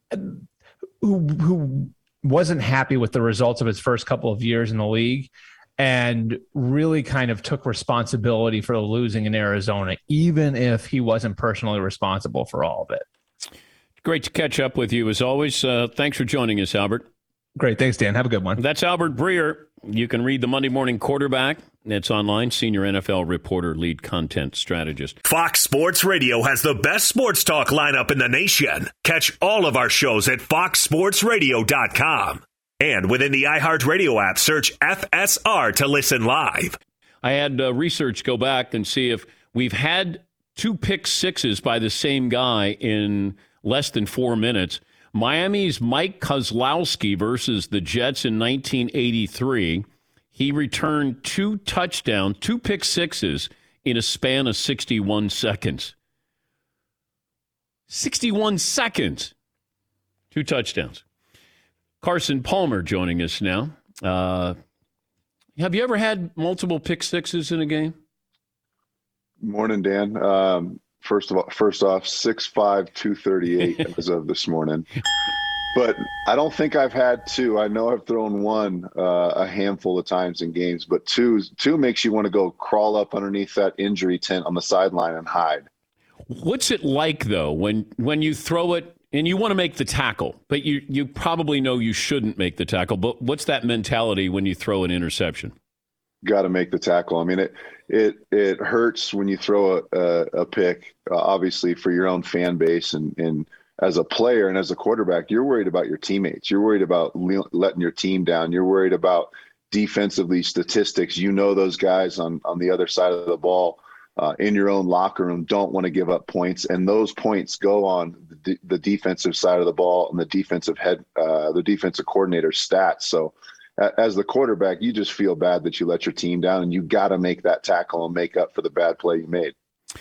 Speaker 10: who wasn't happy with the results of his first couple of years in the league and really kind of took responsibility for the losing in Arizona, even if he wasn't personally responsible for all of it.
Speaker 2: Great to catch up with you as always. Thanks for joining us, Albert.
Speaker 10: Great. Thanks, Dan. Have a good one.
Speaker 2: That's Albert Breer. You can read the Monday Morning Quarterback. It's online. Senior NFL reporter, lead content strategist.
Speaker 1: Fox Sports Radio has the best sports talk lineup in the nation. Catch all of our shows at foxsportsradio.com. And within the iHeartRadio app, search FSR to listen live.
Speaker 2: I had research go back and see if we've had 2 pick sixes by the same guy in less than 4 minutes. Miami's Mike Kozlowski versus the Jets in 1983. He returned 2 touchdowns, 2 pick sixes in a span of 61 seconds. 61 seconds. 2 touchdowns. Carson Palmer joining us now. Have you ever had multiple pick sixes in a game?
Speaker 11: Morning, Dan. First off, 6'5", 238 as of this morning. But I don't think I've had 2. I know I've thrown 1 a handful of times in games, but two makes you want to go crawl up underneath that injury tent on the sideline and hide.
Speaker 2: What's it like, though, when you throw it and you want to make the tackle, but you probably know you shouldn't make the tackle, but what's that mentality when you throw an interception?
Speaker 11: Got to make the tackle. I mean, it hurts when you throw a pick, obviously for your own fan base, and as a player and as a quarterback, you're worried about your teammates. You're worried about letting your team down. You're worried about defensively statistics. You know those guys on the other side of the ball in your own locker room don't want to give up points, and those points go on the defensive side of the ball and the defensive coordinator's stats. So as the quarterback, you just feel bad that you let your team down, and you got to make that tackle and make up for the bad play you made.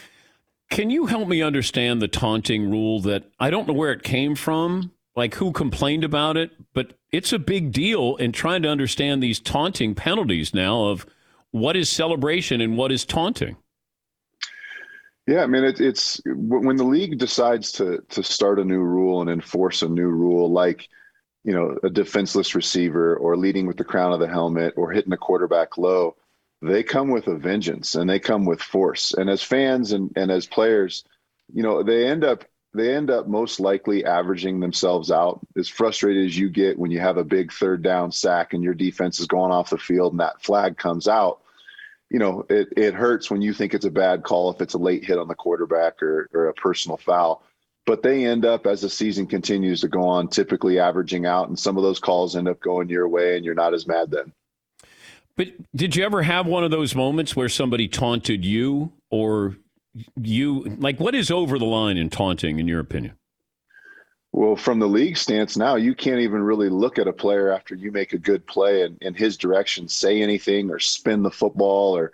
Speaker 2: Can you help me understand the taunting rule? That I don't know where it came from, like who complained about it, but it's a big deal in trying to understand these taunting penalties now of what is celebration and what is taunting.
Speaker 11: Yeah, I mean, it's when the league decides to start a new rule and enforce a new rule, like, you know, a defenseless receiver or leading with the crown of the helmet or hitting the quarterback low, they come with a vengeance and they come with force. And as fans and as players, you know, they end up most likely averaging themselves out. As frustrated as you get when you have a big 3rd down sack and your defense is going off the field and that flag comes out, you know, it hurts when you think it's a bad call if it's a late hit on the quarterback or a personal foul. But they end up, as the season continues to go on, typically averaging out, and some of those calls end up going your way, and you're not as mad then.
Speaker 2: But did you ever have one of those moments where somebody taunted you, or you, like, what is over the line in taunting, in your opinion?
Speaker 11: Well, from the league stance now, you can't even really look at a player after you make a good play and in his direction say anything or spin the football or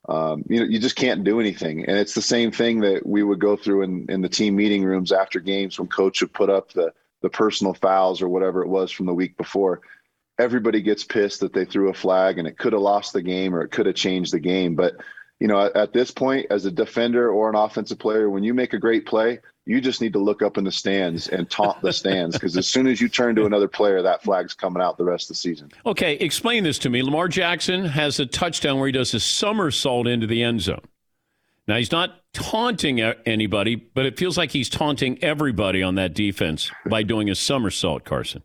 Speaker 11: you just can't do anything. And it's the same thing that we would go through in the team meeting rooms after games when coach would put up the personal fouls or whatever it was from the week before. Everybody gets pissed that they threw a flag and it could have lost the game or it could have changed the game. But, you know, at this point, as a defender or an offensive player, when you make a great play, you just need to look up in the stands and taunt the stands, because as soon as you turn to another player, that flag's coming out the rest of the season.
Speaker 2: Okay, explain this to me. Lamar Jackson has a touchdown where he does a somersault into the end zone. Now, he's not taunting anybody, but it feels like he's taunting everybody on that defense by doing a somersault, Carson.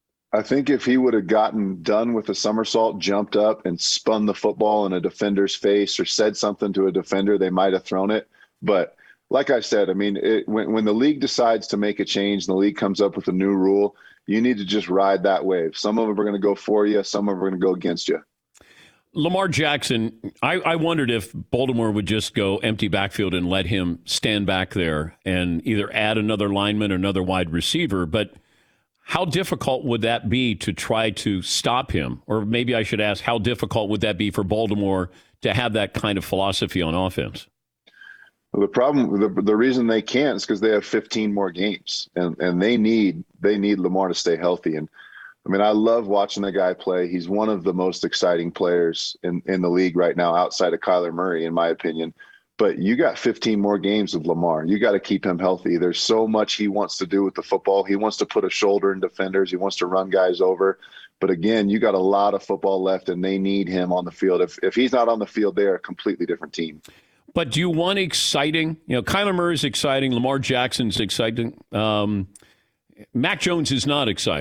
Speaker 11: I think if he would have gotten done with a somersault, jumped up and spun the football in a defender's face or said something to a defender, they might have thrown it. But like I said, I mean, when the league decides to make a change and the league comes up with a new rule, you need to just ride that wave. Some of them are going to go for you. Some of them are going to go against you.
Speaker 2: Lamar Jackson, I wondered if Baltimore would just go empty backfield and let him stand back there and either add another lineman or another wide receiver. But how difficult would that be to try to stop him? Or maybe I should ask, how difficult would that be for Baltimore to have that kind of philosophy on offense?
Speaker 11: Well, the reason they can't is because they have 15 more games, and they need Lamar to stay healthy. And I mean, I love watching the guy play. He's one of the most exciting players in the league right now, outside of Kyler Murray, in my opinion. But you got 15 more games of Lamar. You got to keep him healthy. There's so much he wants to do with the football. He wants to put a shoulder in defenders. He wants to run guys over. But again, you got a lot of football left, and they need him on the field. If he's not on the field, they're a completely different team. But
Speaker 2: do you want exciting? You know, Kyler Murray's exciting. Lamar Jackson's exciting. Mac Jones is not exciting.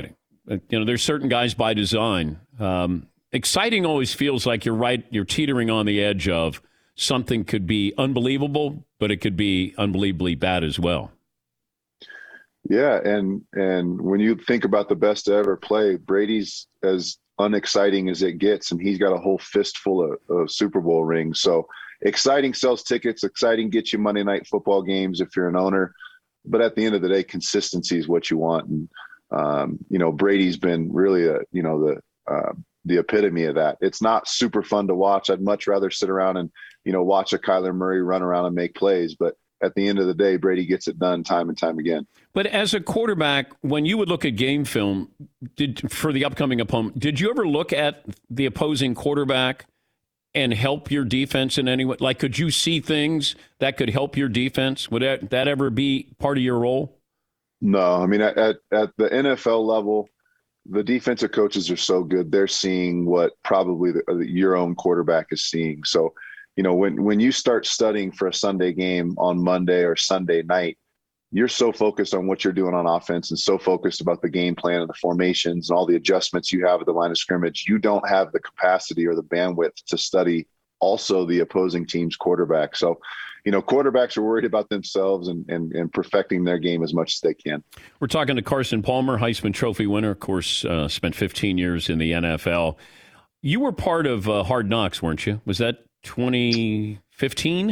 Speaker 2: There's certain guys by design. Exciting always feels like you're teetering on the edge of something could be unbelievable, but it could be unbelievably bad as well.
Speaker 11: Yeah, and when you think about the best to ever play, Brady's as unexciting as it gets, and he's got a whole fistful of Super Bowl rings. So exciting sells tickets, exciting gets you Monday Night Football games if you're an owner. But at the end of the day, consistency is what you want. And, Brady's been really the epitome of that. It's not super fun to watch. I'd much rather sit around and, watch a Kyler Murray run around and make plays. But at the end of the day, Brady gets it done time and time again.
Speaker 2: But as a quarterback, when you would look at game film for the upcoming opponent, did you ever look at the opposing quarterback and help your defense in any way? Like, could you see things that could help your defense? Would that ever be part of your role?
Speaker 11: No. I mean, at the NFL level, the defensive coaches are so good. They're seeing what probably your own quarterback is seeing. So, when you start studying for a Sunday game on Monday or Sunday night, you're so focused on what you're doing on offense and so focused about the game plan and the formations and all the adjustments you have at the line of scrimmage. You don't have the capacity or the bandwidth to study also the opposing team's quarterback. So, quarterbacks are worried about themselves and perfecting their game as much as they can.
Speaker 2: We're talking to Carson Palmer, Heisman Trophy winner, of course, spent 15 years in the NFL. You were part of Hard Knocks, weren't you? Was that 2015?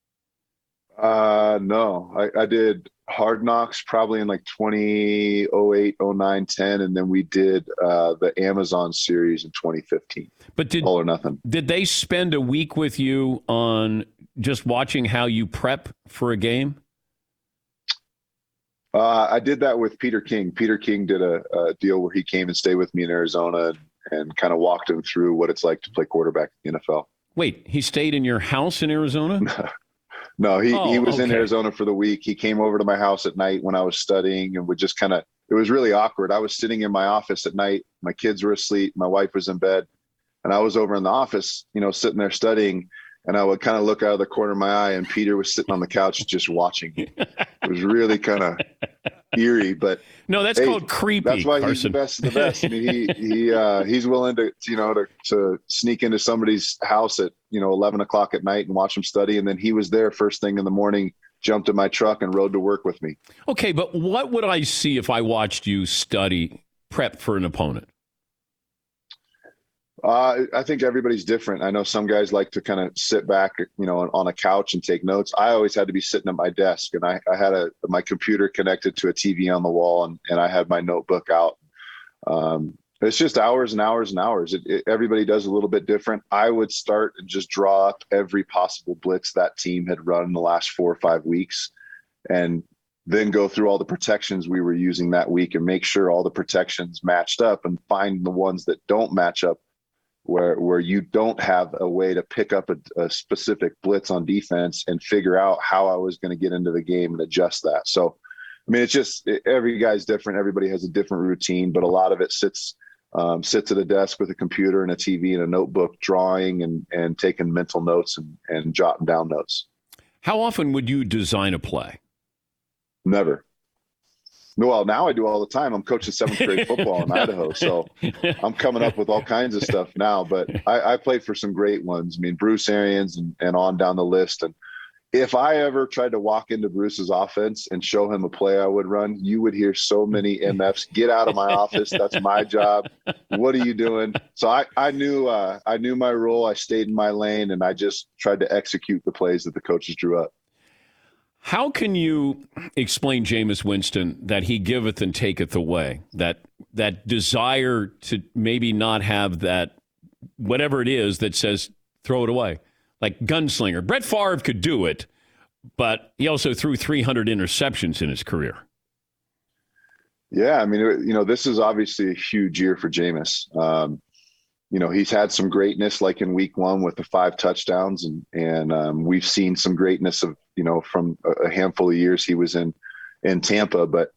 Speaker 11: No, I did Hard Knocks probably in like 2008, 09, 10, and then we did the Amazon series in 2015.
Speaker 2: But
Speaker 11: All or Nothing.
Speaker 2: Did they spend a week with you on just watching how you prep for a game?
Speaker 11: I did that with Peter King. Peter King did a deal where he came and stayed with me in Arizona and kind of walked him through what it's like to play quarterback in the NFL.
Speaker 2: Wait, he stayed in your house in Arizona?
Speaker 11: No, he was in Arizona for the week. He came over to my house at night when I was studying and would just it was really awkward. I was sitting in my office at night. My kids were asleep. My wife was in bed. And I was over in the office, sitting there studying. And I would kind of look out of the corner of my eye, and Peter was sitting on the couch just watching. It was really kind of eerie, but
Speaker 2: no, that's called creepy.
Speaker 11: That's why
Speaker 2: Carson.
Speaker 11: He's the best. I mean, he's willing to sneak into somebody's house at 11 o'clock at night and watch them study, and then he was there first thing in the morning, jumped in my truck, and rode to work with me.
Speaker 2: Okay, but what would I see if I watched you study prep for an opponent?
Speaker 11: I think everybody's different. I know some guys like to kind of sit back, on a couch and take notes. I always had to be sitting at my desk, and I had my computer connected to a TV on the wall, and I had my notebook out. It's just hours and hours and hours. Everybody does a little bit different. I would start and just draw up every possible blitz that team had run in the last 4 or 5 weeks, and then go through all the protections we were using that week and make sure all the protections matched up and find the ones that don't match up, where you don't have a way to pick up a specific blitz on defense and figure out how I was going to get into the game and adjust that. So, I mean, it's just every guy's different. Everybody has a different routine, but a lot of it sits at a desk with a computer and a TV and a notebook, drawing and taking mental notes and jotting down notes.
Speaker 2: How often would you design a play?
Speaker 11: Never. Well, now I do all the time. I'm coaching 7th grade football in Idaho, so I'm coming up with all kinds of stuff now. But I played for some great ones. I mean, Bruce Arians and on down the list. And if I ever tried to walk into Bruce's offense and show him a play I would run, you would hear so many MFs, "Get out of my office. That's my job. What are you doing?" So I knew my role. I stayed in my lane, and I just tried to execute the plays that the coaches drew up.
Speaker 2: How can you explain Jameis Winston that he giveth and taketh away? That desire to maybe not have that, whatever it is that says throw it away, like gunslinger. Brett Favre could do it, but he also threw 300 interceptions in his career.
Speaker 11: Yeah, I mean, this is obviously a huge year for Jameis. He's had some greatness, like in week 1 with the 5 touchdowns, and we've seen some greatness of, from a handful of years he was in Tampa. But,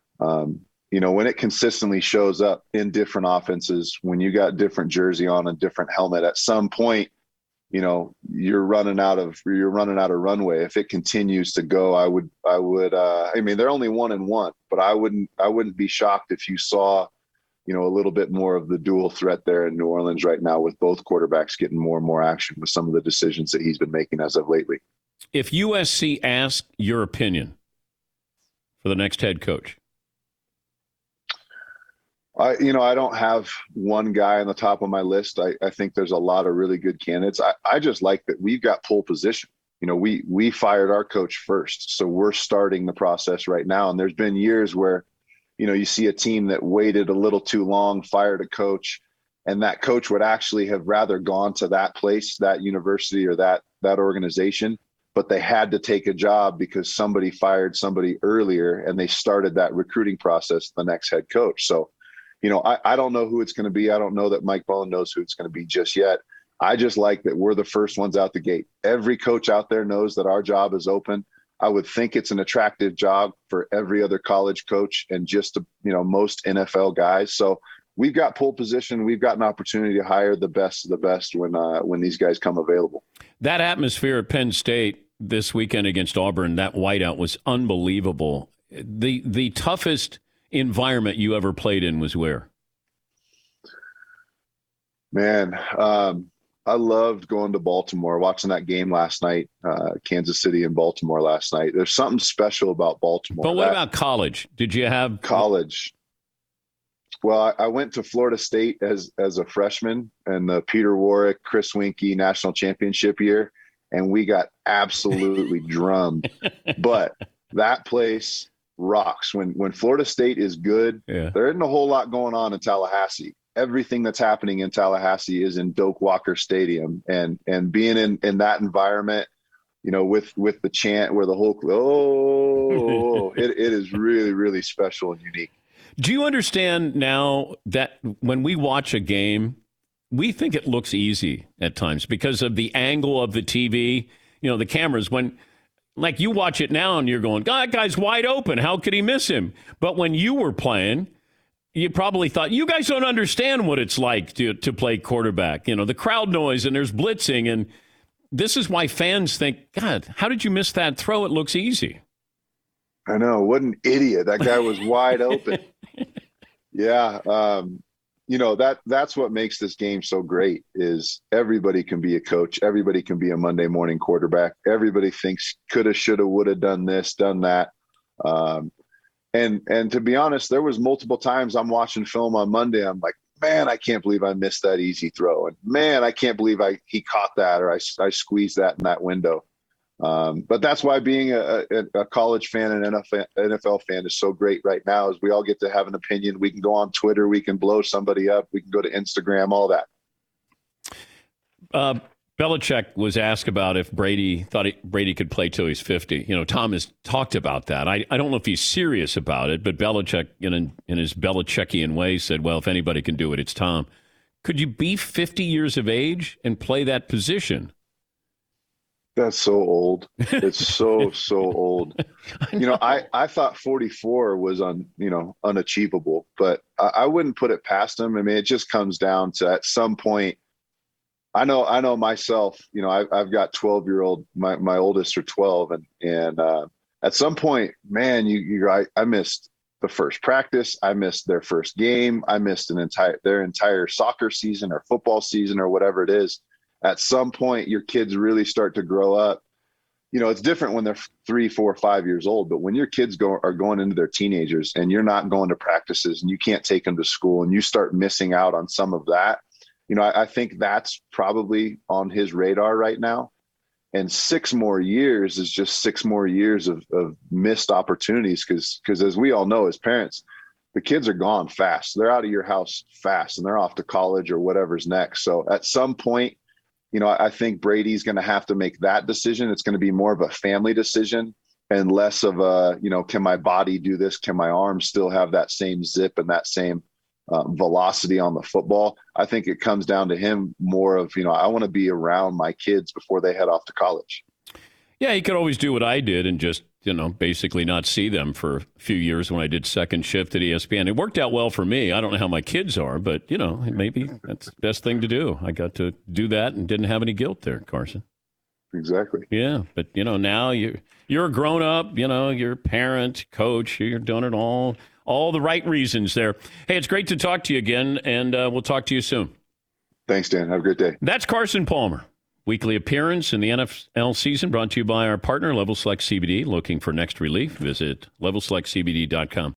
Speaker 11: when it consistently shows up in different offenses, when you got different jersey on and different helmet, at some point, you're running out of runway. If it continues to go, I would, I mean, they're only 1-1, but I wouldn't be shocked if you saw a little bit more of the dual threat there in New Orleans right now, with both quarterbacks getting more and more action with some of the decisions that he's been making as of lately.
Speaker 2: If USC asked your opinion for the next head coach?
Speaker 11: I don't have one guy on the top of my list. I think there's a lot of really good candidates. I just like that we've got pole position. We fired our coach first, so we're starting the process right now. And there's been years where, you see a team that waited a little too long, fired a coach, and that coach would actually have rather gone to that place, that university, or that organization, but they had to take a job because somebody fired somebody earlier, and they started that recruiting process, the next head coach. So, I don't know who it's going to be. I don't know that Mike Bohn knows who it's going to be just yet. I just like that we're the first ones out the gate. Every coach out there knows that our job is open. I would think it's an attractive job for every other college coach and just, most NFL guys. So we've got pole position. We've got an opportunity to hire the best of the best when these guys come available.
Speaker 2: That atmosphere at Penn State this weekend against Auburn, that whiteout was unbelievable. The toughest environment you ever played in was where?
Speaker 11: Man, I loved going to Baltimore, watching that game last night, Kansas City and Baltimore last night. There's something special about Baltimore.
Speaker 2: But what about college? Did you have
Speaker 11: college? Well, I went to Florida State as a freshman in the Peter Warwick, Chris Winkie national championship year, and we got absolutely drummed. But that place rocks. When Florida State is good, there isn't a whole lot going on in Tallahassee. Everything that's happening in Tallahassee is in Doak Walker Stadium, and being in that environment, with the chant where the whole, it is really, really special and unique.
Speaker 2: Do you understand now that when we watch a game, we think it looks easy at times because of the angle of the TV, the cameras, like you watch it now and you're going, God, that guy's wide open. How could he miss him? But when you were playing, you probably thought, you guys don't understand what it's like to play quarterback. The crowd noise and there's blitzing. And this is why fans think, God, how did you miss that throw? It looks easy.
Speaker 11: I know. What an idiot. That guy was wide open. Yeah. That's what makes this game so great is everybody can be a coach. Everybody can be a Monday morning quarterback. Everybody thinks coulda, shoulda, woulda done this, done that. And to be honest, there was multiple times I'm watching film on Monday. I'm like, man, I can't believe I missed that easy throw. And man, I can't believe he caught that, or I squeezed that in that window. But that's why being a college fan and NFL fan is so great right now is we all get to have an opinion. We can go on Twitter. We can blow somebody up. We can go to Instagram, all that.
Speaker 2: Belichick was asked about if Brady thought Brady could play till he's 50. Tom has talked about that. I don't know if he's serious about it, but Belichick, in his Belichickian way, said, well, if anybody can do it, it's Tom. Could you be 50 years of age and play that position?
Speaker 11: That's so old. It's so old. I thought 44 was unachievable, but I wouldn't put it past him. I mean, it just comes down to at some point. I know myself. I've got 12-year-old. My oldest are 12, and at some point, man, I missed the first practice. I missed their first game. I missed their entire soccer season or football season or whatever it is. At some point, your kids really start to grow up. It's different when they're 3, 4, 5 years old, but when your kids are going into their teenagers and you're not going to practices and you can't take them to school and you start missing out on some of that, I think that's probably on his radar right now. And 6 more years is just 6 more years of missed opportunities because as we all know as parents, the kids are gone fast. They're out of your house fast and they're off to college or whatever's next. So at some point, I think Brady's going to have to make that decision. It's going to be more of a family decision and less of a, can my body do this? Can my arms still have that same zip and that same velocity on the football? I think it comes down to him more of, I want to be around my kids before they head off to college.
Speaker 2: Yeah, he could always do what I did and just, basically not see them for a few years when I did second shift at ESPN. It worked out well for me. I don't know how my kids are, but, maybe that's the best thing to do. I got to do that and didn't have any guilt there, Carson.
Speaker 11: Exactly.
Speaker 2: Yeah, but, now you're a grown up, you're a parent, coach, you're doing it all All the right reasons there. Hey, it's great to talk to you again, and we'll talk to you soon.
Speaker 11: Thanks, Dan. Have a great day.
Speaker 2: That's Carson Palmer. Weekly appearance in the NFL season brought to you by our partner, Level Select CBD. Looking for next relief? Visit levelselectcbd.com.